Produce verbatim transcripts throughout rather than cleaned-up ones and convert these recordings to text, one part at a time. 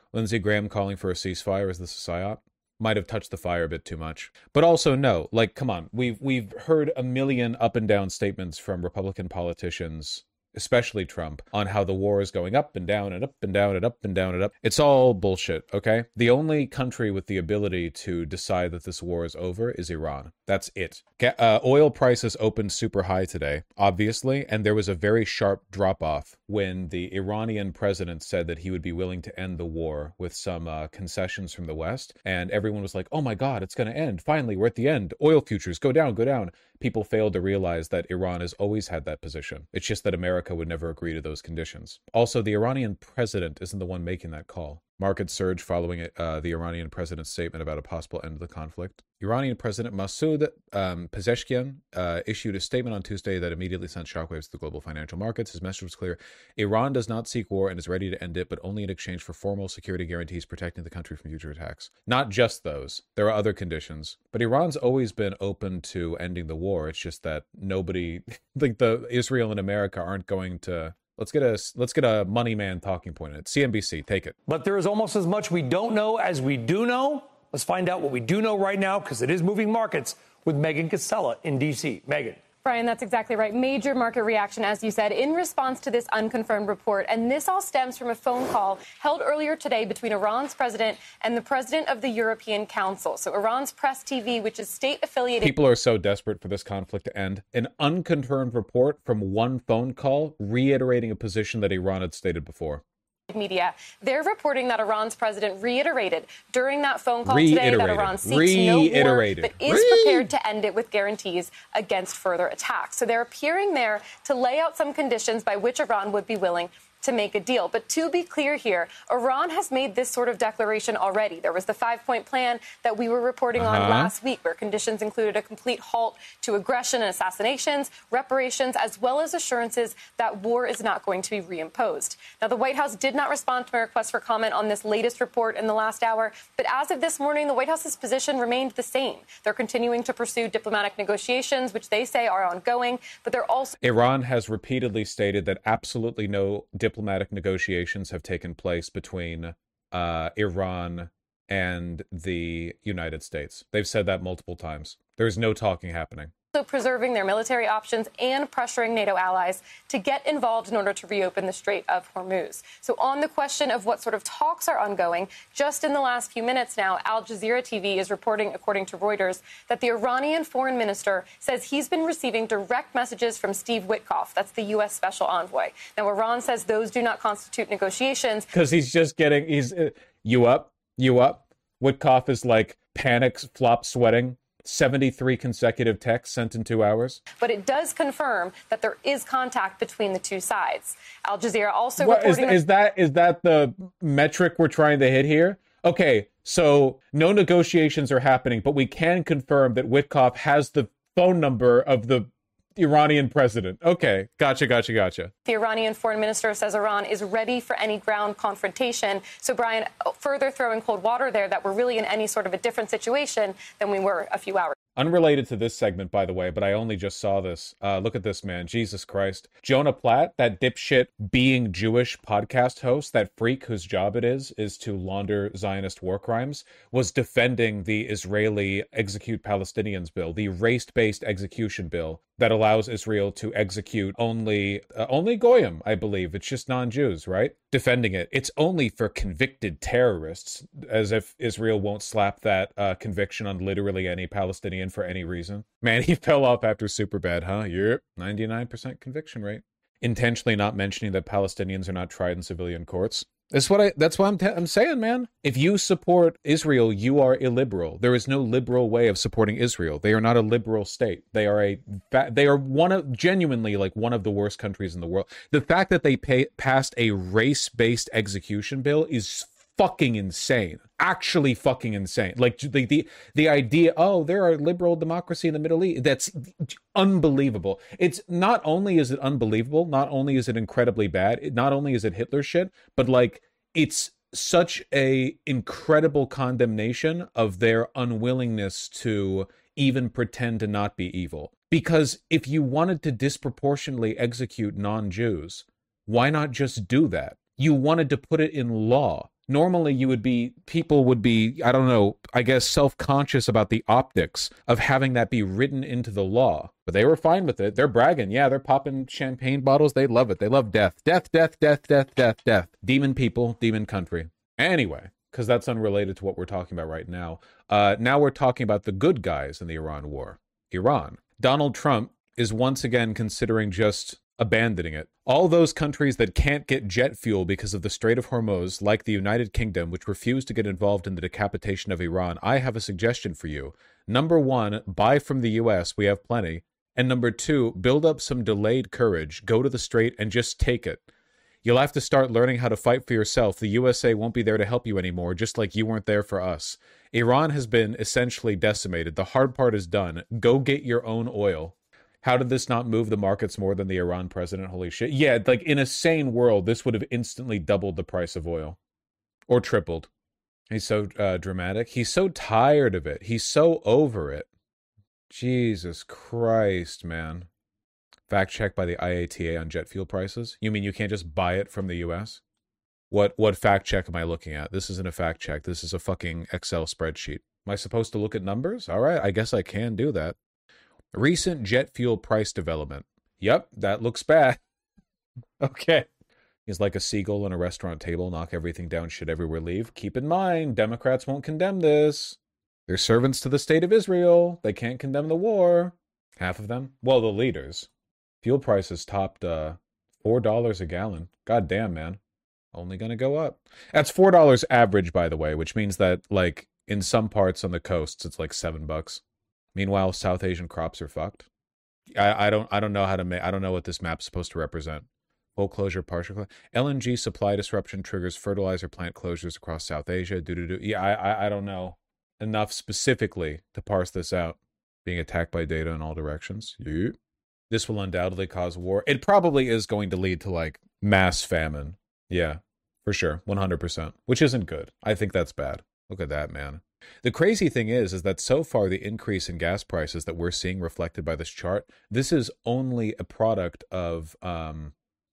Lindsey Graham calling for a ceasefire, is this a psyop? Might have touched the fire a bit too much. But also, no, like, come on. We've, we've heard a million up and down statements from Republican politicians, especially Trump, on how the war is going up and down and up and down and up and down and up. It's all bullshit, okay? The only country with the ability to decide that this war is over is Iran. That's it. Uh, oil prices opened super high today, obviously, and there was a very sharp drop-off when the Iranian president said that he would be willing to end the war with some uh, concessions from the West, and everyone was like, oh my god, it's going to end. Finally, we're at the end. Oil futures, go down, go down. People failed to realize that Iran has always had that position. It's just that America would never agree to those conditions. Also, the Iranian president isn't the one making that call. Market surge following uh, the Iranian president's statement about a possible end of the conflict. Iranian President Masoud um, Pezeshkian uh, issued a statement on Tuesday that immediately sent shockwaves to the global financial markets. His message was clear. Iran does not seek war and is ready to end it, but only in exchange for formal security guarantees protecting the country from future attacks. Not just those. There are other conditions. But Iran's always been open to ending the war. It's just that nobody, like the Israel and America aren't going to... Let's get a let's get a money man talking point in it. C N B C, take it. But there is almost as much we don't know as we do know. Let's find out what we do know right now, because it is moving markets, with Megan Cassella in D C. Megan. Brian, that's exactly right. Major market reaction, as you said, in response to this unconfirmed report. And this all stems from a phone call held earlier today between Iran's president and the president of the European Council. So Iran's Press T V, which is state-affiliated... People are so desperate for this conflict to end. An unconfirmed report from one phone call reiterating a position that Iran had stated before. Media. They're reporting that Iran's president reiterated during that phone call today that Iran seeks no war, but is Re- prepared to end it with guarantees against further attacks. So they're appearing there to lay out some conditions by which Iran would be willing to make a deal. But to be clear here, Iran has made this sort of declaration already. There was the five-point plan that we were reporting uh-huh. on last week, where conditions included a complete halt to aggression and assassinations, reparations, as well as assurances that war is not going to be reimposed. Now, the White House did not respond to my request for comment on this latest report in the last hour, but as of this morning, the White House's position remained the same. They're continuing to pursue diplomatic negotiations, which they say are ongoing, but they're also... Iran has repeatedly stated that absolutely no diplomatic Diplomatic negotiations have taken place between uh, Iran and the United States. They've said that multiple times. There's no talking happening. Preserving their military options and pressuring NATO allies to get involved in order to reopen the Strait of Hormuz. So on the question of what sort of talks are ongoing, just in the last few minutes now, Al Jazeera T V is reporting, according to Reuters, that the Iranian foreign minister says he's been receiving direct messages from Steve Witkoff. That's the U S special envoy. Now, Iran says those do not constitute negotiations. Because he's just getting, he's, uh, you up, you up. Witkoff is like panic, flop sweating. seventy-three consecutive texts sent in two hours. But it does confirm that there is contact between the two sides. Al Jazeera also what, reporting... Is, is, that, is that the metric we're trying to hit here? Okay, so no negotiations are happening, but we can confirm that Witkoff has the phone number of the Iranian president. Okay, gotcha, gotcha, gotcha. The Iranian foreign minister says Iran is ready for any ground confrontation. So, Brian, further throwing cold water there that we're really in any sort of a different situation than we were a few hours. Unrelated to this segment, by the way, but I only just saw this. Uh, look at this, man. Jesus Christ. Jonah Platt, that dipshit Being Jewish podcast host, that freak whose job it is, is to launder Zionist war crimes, was defending the Israeli Execute Palestinians bill, the race-based execution bill that allows Israel to execute only, uh, only Goyim, I believe. It's just non-Jews, right? Defending it. It's only for convicted terrorists, as if Israel won't slap that uh, conviction on literally any Palestinian for any reason. Man, he fell off after Superbad, huh? Yep, ninety-nine percent conviction rate. Intentionally not mentioning that Palestinians are not tried in civilian courts. That's what I. That's what I'm. T- I'm saying, man. If you support Israel, you are illiberal. There is no liberal way of supporting Israel. They are not a liberal state. They are a. They are one of genuinely like one of the worst countries in the world. The fact that they pay, passed a race-based execution bill is fucking insane. Actually, fucking insane. Like the the the idea. Oh, there are liberal democracy in the Middle East. That's unbelievable. It's not only is it unbelievable, not only is it incredibly bad, it, not only is it Hitler shit, but like it's such a incredible condemnation of their unwillingness to even pretend to not be evil. Because if you wanted to disproportionately execute non-Jews, why not just do that? You wanted to put it in law. Normally you would be, people would be, I don't know, I guess self-conscious about the optics of having that be written into the law. But they were fine with it. They're bragging. Yeah, they're popping champagne bottles. They love it. They love death. Death, death, death, death, death, death. Demon people, demon country. Anyway, because that's unrelated to what we're talking about right now. Uh, now we're talking about the good guys in the Iran war. Iran. Donald Trump is once again considering just abandoning it. All those countries that can't get jet fuel because of the Strait of Hormuz, like the United Kingdom, which refuse to get involved in the decapitation of Iran, I have a suggestion for you. Number one, buy from the U S. We have plenty. And number two, build up some delayed courage. Go to the Strait and just take it. You'll have to start learning how to fight for yourself. The U S A won't be there to help you anymore, just like you weren't there for us. Iran has been essentially decimated. The hard part is done. Go get your own oil. How did this not move the markets more than the Iran president? Holy shit. Yeah, like in a sane world, this would have instantly doubled the price of oil. Or tripled. He's so uh, dramatic. He's so tired of it. He's so over it. Jesus Christ, man. Fact check by the I A T A on jet fuel prices? You mean you can't just buy it from the U S? What what fact check am I looking at? This isn't a fact check. This is a fucking Excel spreadsheet. Am I supposed to look at numbers? All right, I guess I can do that. Recent jet fuel price development. Yep, that looks bad. Okay. He's like a seagull on a restaurant table, knock everything down, shit everywhere, leave. Keep in mind, Democrats won't condemn this. They're servants to the state of Israel. They can't condemn the war. Half of them? Well, the leaders. Fuel prices topped uh, four dollars a gallon. God damn, man. Only gonna go up. That's four dollars average, by the way, which means that, like, in some parts on the coasts, it's like seven bucks. Meanwhile, South Asian crops are fucked. I, I don't I don't know how to make I don't know what this map's supposed to represent. Full closure, partial closure. L N G supply disruption triggers fertilizer plant closures across South Asia. Do do do. Yeah, I, I I don't know enough specifically to parse this out. Being attacked by data in all directions. Yeah. This will undoubtedly cause war. It probably is going to lead to like mass famine. Yeah, for sure, one hundred percent. Which isn't good. I think that's bad. Look at that, man. The crazy thing is, is that so far the increase in gas prices that we're seeing reflected by this chart, this is only a product of, um,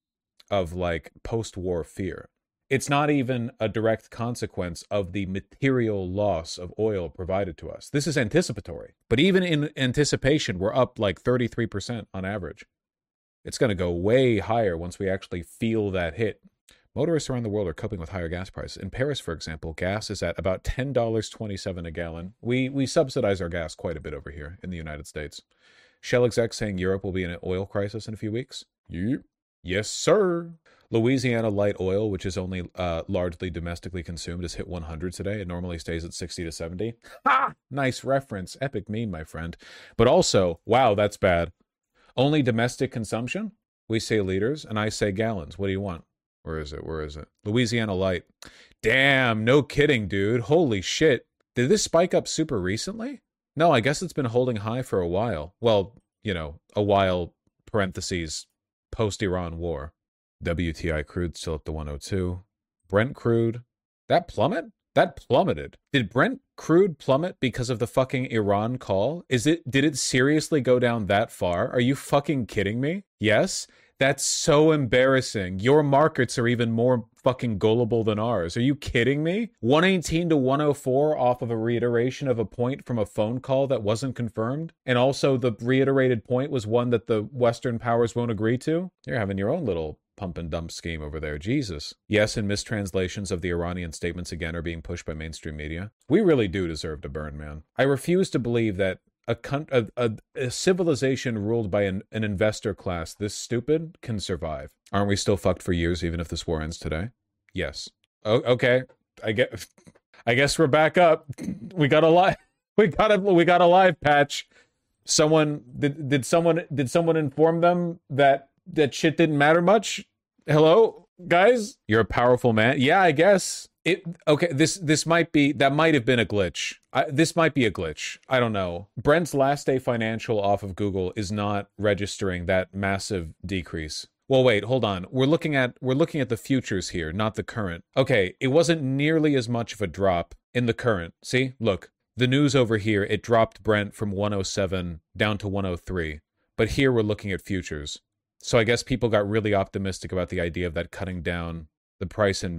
of like post-war fear. It's not even a direct consequence of the material loss of oil provided to us. This is anticipatory. But even in anticipation, we're up like thirty-three percent on average. It's going to go way higher once we actually feel that hit. Motorists around the world are coping with higher gas prices. In Paris, for example, gas is at about ten dollars and twenty-seven cents a gallon. We we subsidize our gas quite a bit over here in the United States. Shell exec saying Europe will be in an oil crisis in a few weeks. Yep. Yes, sir. Louisiana light oil, which is only uh, largely domestically consumed, has hit one hundred today. It normally stays at sixty to seventy. Ha! Nice reference. Epic meme, my friend. But also, wow, that's bad. Only domestic consumption? We say liters, and I say gallons. What do you want? Where is it? Where is it? Louisiana Light. Damn, no kidding, dude. Holy shit. Did this spike up super recently? No, I guess it's been holding high for a while. Well, you know, a while, parentheses, post-Iran war. W T I crude still up to one oh two. Brent crude. That plummet? That plummeted. Did Brent crude plummet because of the fucking Iran call? Is it, did it seriously go down that far? Are you fucking kidding me? Yes? That's so embarrassing. Your markets are even more fucking gullible than ours. Are you kidding me? one eighteen to one oh four off of a reiteration of a point from a phone call that wasn't confirmed? And also the reiterated point was one that the Western powers won't agree to? You're having your own little pump and dump scheme over there. Jesus. Yes, and mistranslations of the Iranian statements again are being pushed by mainstream media. We really do deserve to burn, man. I refuse to believe that A, a, a, a civilization ruled by an, an investor class this stupid can survive. Aren't we still fucked for years even if this war ends today? Yes. Oh, okay. I get. I guess we're back up. We got a live. We got a. We got a live patch. Someone did. Did someone did someone inform them that that shit didn't matter much? Hello, guys. You're a powerful man. Yeah, I guess. It okay. This this might be that might have been a glitch. I, this might be a glitch. I don't know. Brent's last day financial off of Google is not registering that massive decrease. Well, wait, hold on. We're looking at we're looking at the futures here, not the current. Okay, it wasn't nearly as much of a drop in the current. See, look, the news over here. It dropped Brent from one oh seven down to one oh three. But here we're looking at futures. So I guess people got really optimistic about the idea of that cutting down the price in May.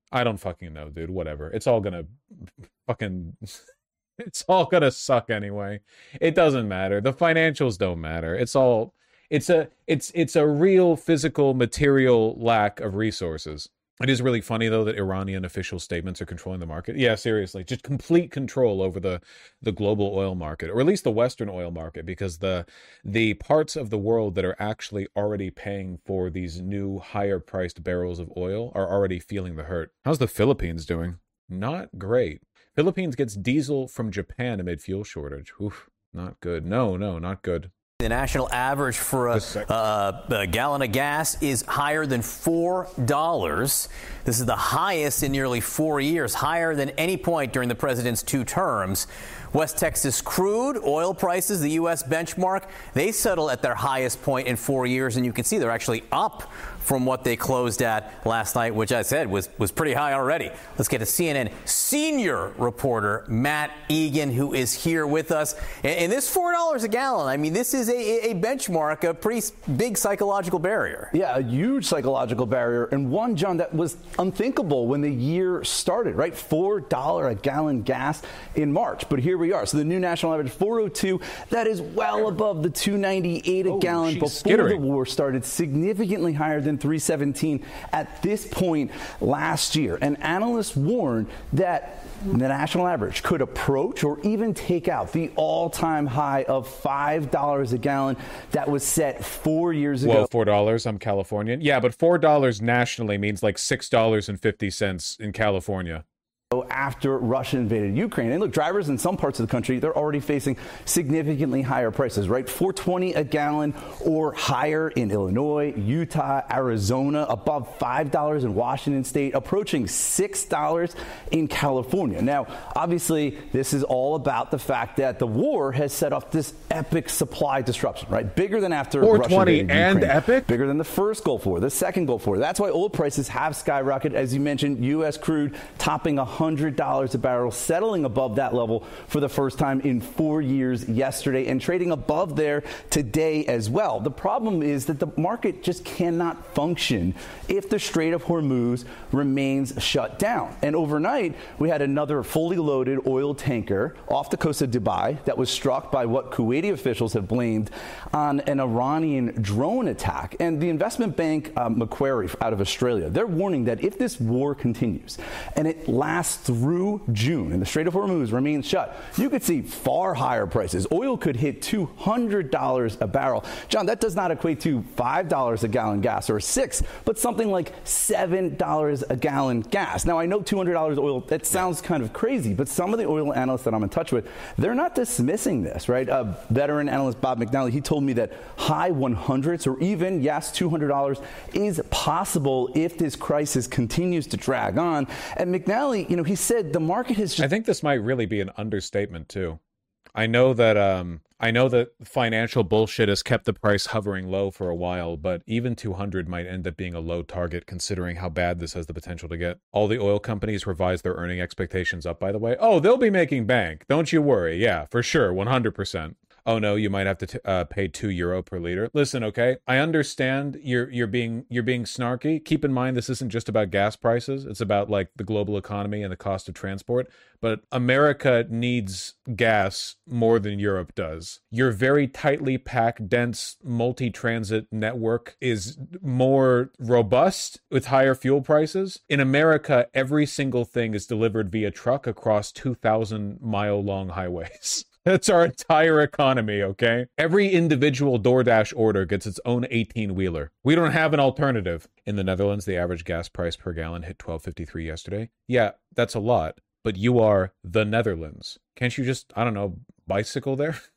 I don't fucking know, dude. Whatever. It's all gonna fucking... It's all gonna suck anyway. It doesn't matter. The financials don't matter. It's all... It's a it's it's a real physical, material lack of resources. It is really funny, though, that Iranian official statements are controlling the market. Yeah, seriously. Just complete control over the, the global oil market, or at least the Western oil market, because the the parts of the world that are actually already paying for these new higher-priced barrels of oil are already feeling the hurt. How's the Philippines doing? Not great. Philippines gets diesel from Japan amid fuel shortage. Oof, not good. No, no, not good. The national average for a, uh, a gallon of gas is higher than four dollars. This is the highest in nearly four years, higher than any point during the president's two terms. West Texas crude oil prices, the U S benchmark, they settle at their highest point in four years, and you can see they're actually up from what they closed at last night, which I said was, was pretty high already. Let's get to C N N senior reporter Matt Egan, who is here with us. And, and this four dollars a gallon, I mean, this is a, a benchmark, a pretty big psychological barrier. Yeah, a huge psychological barrier, and one, John, that was unthinkable when the year started, right? four dollars a gallon gas in March. But here we are. So the new national average, four oh two, that is well above the two ninety-eight a oh, gallon before skittering. The war started, significantly higher than three seventeen at this point last year. And analysts warn that the national average could approach or even take out the all-time high of five dollars a gallon that was set four years ago. Well, four dollars, I'm Californian. Yeah, but four dollars nationally means like six dollars and fifty cents in California. After Russia invaded Ukraine. And look, drivers in some parts of the country, they're already facing significantly higher prices, right? four twenty a gallon or higher in Illinois, Utah, Arizona, above five dollars in Washington state, approaching six dollars in California. Now, obviously, this is all about the fact that the war has set off this epic supply disruption, right? Bigger than after Russia invaded and Ukraine. Epic? Bigger than the first Gulf War, the second Gulf War. That's why oil prices have skyrocketed. As you mentioned, U S crude topping one hundred dollars a barrel, settling above that level for the first time in four years yesterday and trading above there today as well. The problem is that the market just cannot function if the Strait of Hormuz remains shut down. And overnight, we had another fully loaded oil tanker off the coast of Dubai that was struck by what Kuwaiti officials have blamed on an Iranian drone attack. And the investment bank uh, Macquarie out of Australia, they're warning that if this war continues and it lasts through June and the Strait of Hormuz remains shut, you could see far higher prices. Oil could hit two hundred dollars a barrel. John, that does not equate to five dollars a gallon gas or six, but something like seven dollars a gallon gas. Now, I know two hundred dollars oil, that sounds kind of crazy, but some of the oil analysts that I'm in touch with, they're not dismissing this, right? Uh, veteran analyst Bob McNally, he told me that high one hundreds or even, yes, two hundred dollars is possible if this crisis continues to drag on. And McNally, you know, he said the market has just... I think this might really be an understatement, too. I know that um, I know that financial bullshit has kept the price hovering low for a while, but even two hundred might end up being a low target considering how bad this has the potential to get. All the oil companies revised their earning expectations up, by the way. Oh, they'll be making bank. Don't you worry. Yeah, for sure. one hundred percent. Oh no, you might have to t- uh, pay two euro per liter. Listen, okay, I understand you're you're being you're being snarky. Keep in mind this isn't just about gas prices; it's about like the global economy and the cost of transport. But America needs gas more than Europe does. Your very tightly packed, dense multi-transit network is more robust with higher fuel prices. In America, every single thing is delivered via truck across two thousand mile long highways. That's our entire economy, okay? Every individual DoorDash order gets its own eighteen-wheeler. We don't have an alternative. In the Netherlands, the average gas price per gallon hit twelve fifty-three yesterday. Yeah, that's a lot, but you are the Netherlands. Can't you just, I don't know, bicycle there?